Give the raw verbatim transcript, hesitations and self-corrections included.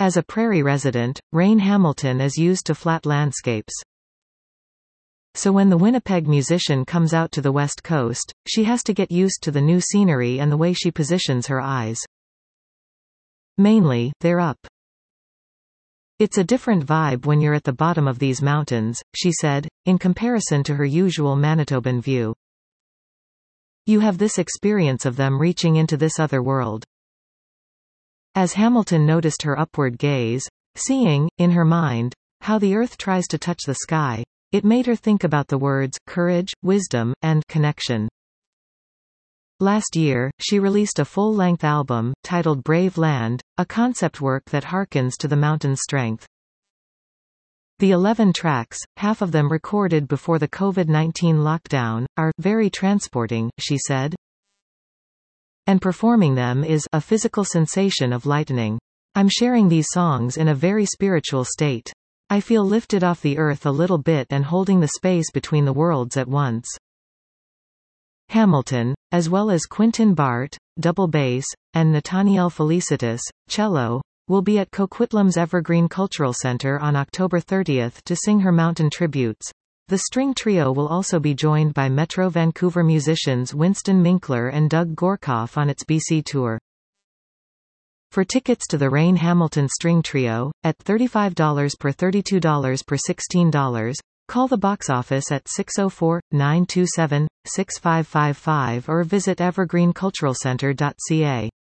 As a prairie resident, Rain Hamilton is used to flat landscapes. So when the Winnipeg musician comes out to the West Coast, she has to get used to the new scenery and the way she positions her eyes. Mainly, they're up. It's a different vibe when you're at the bottom of these mountains, she said, in comparison to her usual Manitoban view. You have this experience of them reaching into this other world. As Hamilton noticed her upward gaze, seeing, in her mind, how the earth tries to touch the sky, it made her think about the words, courage, wisdom, and connection. Last year, she released a full-length album, titled Brave Land, a concept work that harkens to the mountain's strength. The eleven tracks, half of them recorded before the COVID nineteen lockdown, are very transporting, she said. And performing them is a physical sensation of lightening. I'm sharing these songs in a very spiritual state. I feel lifted off the earth a little bit and holding the space between the worlds at once. Hamilton, as well as Quentin Bart, double bass, and Nathaniel Felicitas, cello, will be at Coquitlam's Evergreen Cultural Center on October thirtieth to sing her mountain tributes. The string trio will also be joined by Metro Vancouver musicians Winston Minkler and Doug Gorkoff on its B C tour. For tickets to the Rain Hamilton String Trio, at thirty-five dollars per thirty-two dollars per sixteen dollars, call the box office at six oh four, nine two seven, six five five five or visit evergreen cultural center dot c a.